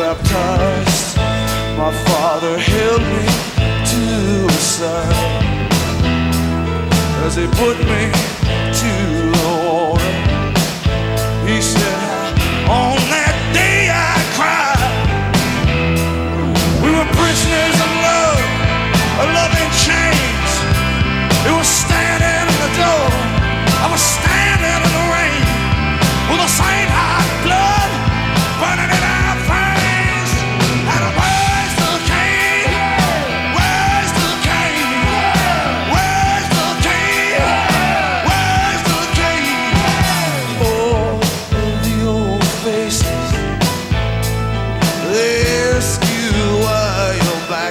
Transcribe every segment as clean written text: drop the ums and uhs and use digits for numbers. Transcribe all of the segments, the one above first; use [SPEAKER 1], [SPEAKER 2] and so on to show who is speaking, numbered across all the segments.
[SPEAKER 1] baptized, my father held me to his side as he put me to the water. He said, on that day I cried. We were prisoners of love in chains. It was standing in the door. I was standing in the rain with the same hot blood burning in our veins. And where's the king? Where's the king? Where's the king? Where's the king? All of the old faces, they ask you why you're back.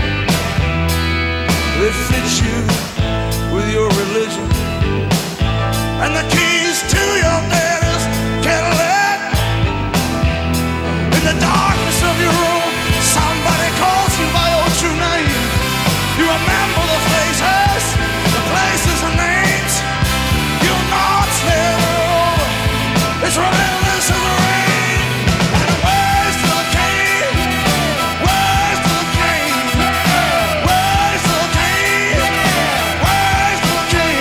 [SPEAKER 1] They fit you with your religion and the keys to your daddy's Cadillac. In the darkness of your room, somebody calls you by your true name. You remember the faces, the places and names. You know it's never over. It's relentless as the rain. And where's the king? Where's the king? Where's the king? Where's the king?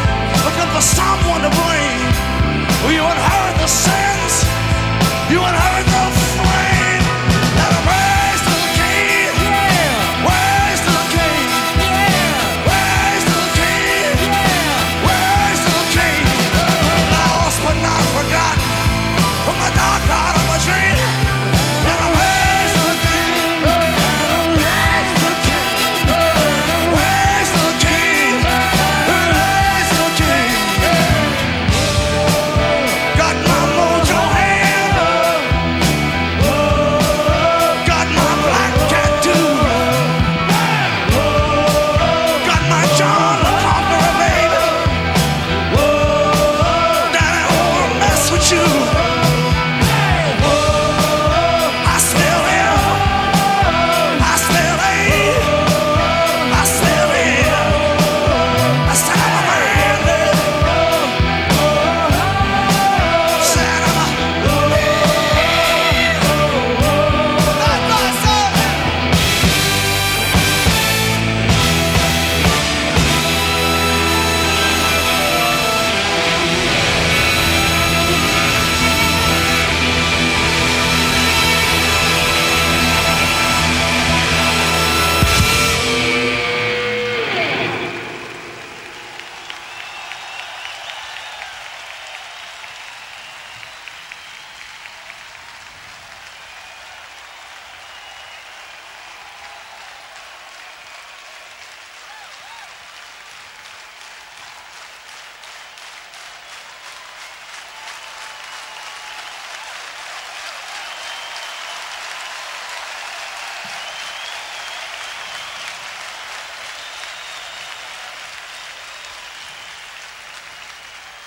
[SPEAKER 1] For someone to blame. Will you inherit the sins? You inherit